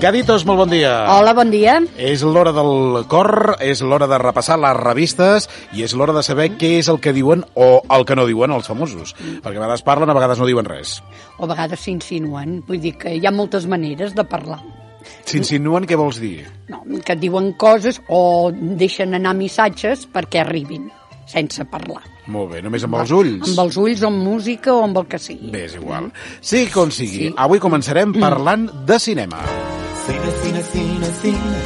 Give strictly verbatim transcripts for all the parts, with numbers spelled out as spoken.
Gaditos, molt bon dia. Hola, bon dia. És l'hora del cor, és l'hora de repassar les revistes i és l'hora de saber què és el que diuen o el que no diuen els famosos. Perquè a vegades parlen, a vegades no diuen res. O a vegades s'insinuen. Vull dir que hi ha moltes maneres de parlar. S'insinuen, què vols dir? No, que diuen coses o deixen anar missatges perquè arribin, sense parlar. Molt bé, només amb els ulls? Amb els ulls, o amb música, o amb el que sigui. Bé, és igual. Sí, com sigui. Sí. Avui començarem parlant de cinema. Cine, cine, cine, cine.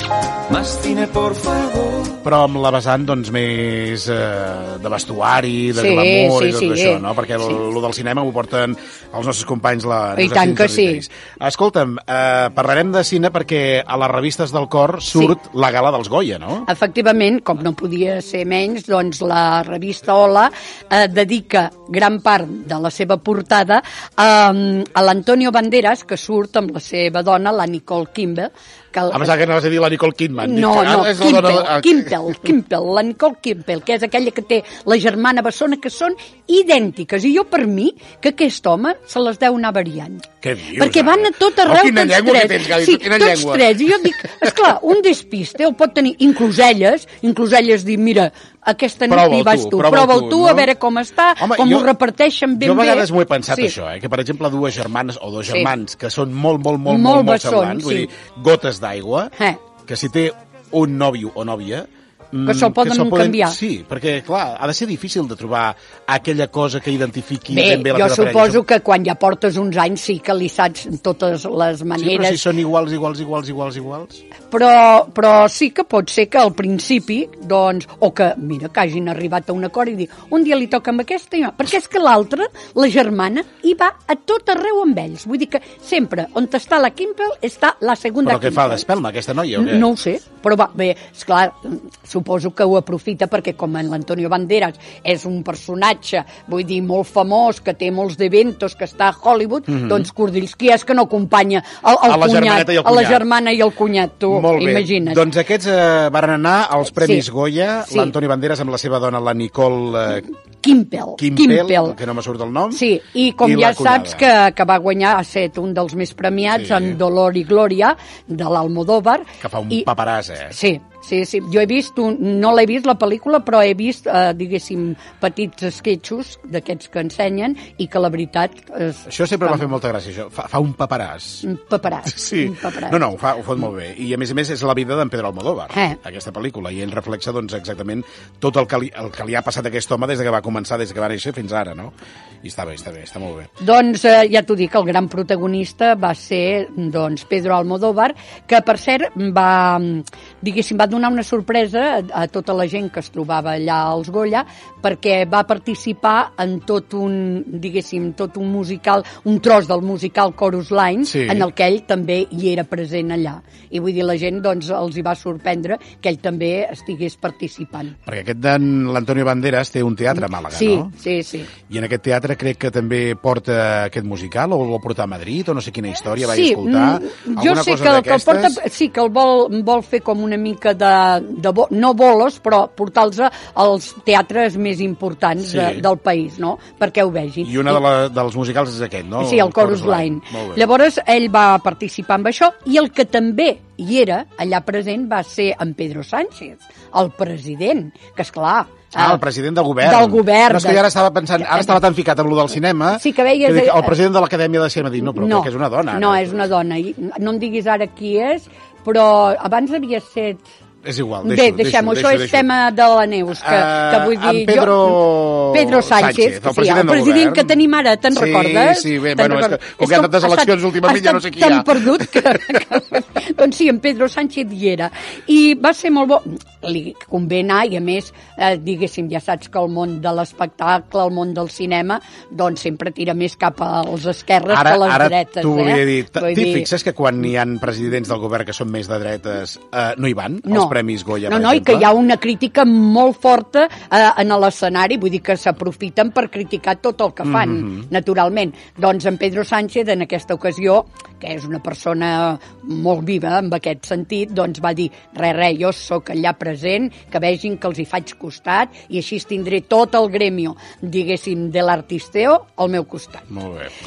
Más cine, por favor. Però amb la vessant, doncs, més eh, de vestuari, de Sí, glamour sí, i tot sí, això, sí. no? Perquè el, Sí. lo del cinema ho porten els nostres companys la, I els tant que assistents sí. literaris. Escolta'm, eh, parlarem de cine perquè a les revistes del cor surt sí. la gala dels Goya, no? Efectivament, com no podia ser menys, doncs la revista Hola eh, dedica gran part de la seva portada a, a l'Antonio Banderas, que surt amb la seva dona, la Nicole Kimball. Que el... A pesar que anaves a dir la Nicole Kidman. No, Dic, no, ah, és la Kimball, dona de- Kimball, Kimball, la Nicole Kimball, que és aquella que té la germana bessona, que són idèntiques. I jo, per mi, que aquest home se les deu anar variant. Què dius, Perquè van a ara? tot Oh, arreu, quina tots llengua que tres. tens, Gavi, Sí, quina tots llengua. tres. I jo dic, esclar, un despiste el pot tenir, inclús elles, inclús elles dir, mira, aquesta nit Prova-ho hi vas tu, tu, prova-ho prova-ho tu, tu, no? a veure com està, Home, com jo- ho reparteixen ben Jo a bé. vegades m'ho he pensat, Sí. això, eh? Que, per exemple, dues germanes o dos Sí. germans que són molt, molt, molt, Molt molt, molt bessons, semblants, vull sí. dir, gotes d'aigua, Eh. que si té un nòvio o nòvia... mm, Que se'l poden canviar. Sí, perquè, clar, ha de ser difícil de trobar aquella cosa que identifiqui Bé, ben bé la jo teva parella. suposo que quan ja portes uns anys sí que li saps totes les Sí, però maneres. si són iguals, iguals, iguals, iguals, iguals... Però, però sí que pot ser que al principi, doncs, o que, mira, que hagin arribat a un acord i dir, un dia li toca amb aquesta i no. Perquè és que l'altra, la germana, hi va a tot arreu amb ells. Vull dir que sempre, on està la Kimball, està la segunda Però què fa, Kimball. d'espelma, aquesta noia, o què? No ho sé, però va, bé, esclar, suposo que ho aprofita perquè com en l'Antonio Banderas és un personatge, vull dir, molt famós, que té molts d'eventos, que està a Hollywood, mm -hmm. doncs Cordills, qui és que no acompanya el, el A la cunyat, germaneta i el a la cunyat. germana i el cunyat, tu, Molt bé. imagina't. Doncs aquests eh, van anar als Premis Sí. Goya, Sí. l'Antoni Banderas amb la seva dona, la Nicole eh, Kimball. Kimpel, que no me surt el nom. Sí, i com i ja la cunyada. saps que, que va guanyar, ha estat un dels més premiats Sí. en Dolor i Glòria, de l'Almodóvar. Que fa un I- paperàs, eh? Sí, sí, sí. Jo he vist, un, no l'he vist la pel·lícula, però he vist, eh, diguéssim, petits esquetxos d'aquests que ensenyen i que la veritat... És, Això sempre m'ha fet molta gràcia, això. Fa, fa un paperàs. Un paperàs. Sí. Un paperàs. No, no, ho fa, ho fa molt bé. I, a més a més, és la vida d'en Pedro Almodóvar, Eh. aquesta pel·lícula, i ell reflexa, doncs, exactament tot el que, li, el que li ha passat a aquest home des de que va començar, des que va néixer fins ara, no? I està bé, està bé, està molt bé. Doncs eh, ja t'ho dic, el gran protagonista va ser doncs, Pedro Almodóvar, que per cert va, diguéssim, va donar una sorpresa a, a tota la gent que es trobava allà als Goya, perquè va participar en tot un, diguéssim, tot un musical, un tros del musical Chorus Line, Sí. en el que ell també hi era present allà. I vull dir, la gent doncs, els hi va sorprendre que ell també estigués participant. Perquè aquest d'en l'Antonio Banderas té un teatre a Màlaga, Sí, no? sí, sí. I en aquest teatre crec que també porta aquest musical, o el vol portar a Madrid, o no sé quina història vaig Sí, escoltar. mm, jo Alguna sé cosa que, el que el porta, d'aquestes? sí, que el vol, vol fer com una mica de, de bo, no bolos, però portar-los als teatres més importants Sí. de, del país, no?, perquè ho vegin. I una de la, dels musicals és aquest, no? Sí, el Chorus Line. Molt bé. Llavors, ell va participar amb això, i el que també hi era allà present va ser en Pedro Sánchez, el president, que és clar. Ah, el president del govern. Del govern. No, és que jo ara estava pensant, ara estava tan ficat en lo del cinema, Sí, que veies- dic, el president de l'Acadèmia de Cinema, dic, no, però crec que és una dona. No, ara. és una dona. I no em diguis ara qui és, però abans havia estat... És igual, Bé, deixo, deixem-ho, deixo, això deixo, és tema de la Neus, que, Ah, que vull dir... en Pedro jo, Pedro Sánchez, Sánchez, el sí, president el del president govern. que tenim ara, te'n Sí, recordes? sí, bé, Te'n bueno, és que recordes? com que hi ha tantes ha eleccions estat- últimament ja no sé qui hi ha. Ha estat tan perdut que, que... Doncs sí, en Pedro Sánchez hi era. I va ser molt bo. Li convé anar, i a més, eh, diguéssim, ja saps que el món de l'espectacle, el món del cinema, doncs sempre tira més cap als esquerres Ara, que a les ara dretes. t'ho volia eh? dir. Vull T'hi dir- fixes que quan hi ha presidents del govern que són més de dretes, eh, no hi van, No. als Premis Goya, no, per no, i exemple? que hi ha una crítica molt forta eh, en l'escenari, vull dir que s'aprofiten per criticar tot el que fan, mm -hmm. naturalment. Doncs en Pedro Sánchez, en aquesta ocasió, que és una persona molt viva en aquest sentit, doncs va dir, res, res, jo sóc allà present, que vegin que els hi faig costat, i així tindré tot el gremio, diguéssim, de l'artisteo al meu costat. Molt bé.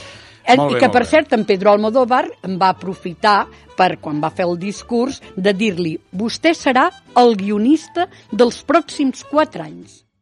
Eh, Molt bé, I que, molt per bé. cert, en Pedro Almodóvar en va aprofitar per, quan va fer el discurs, de dir-li: vostè serà el guionista dels pròxims quatre anys.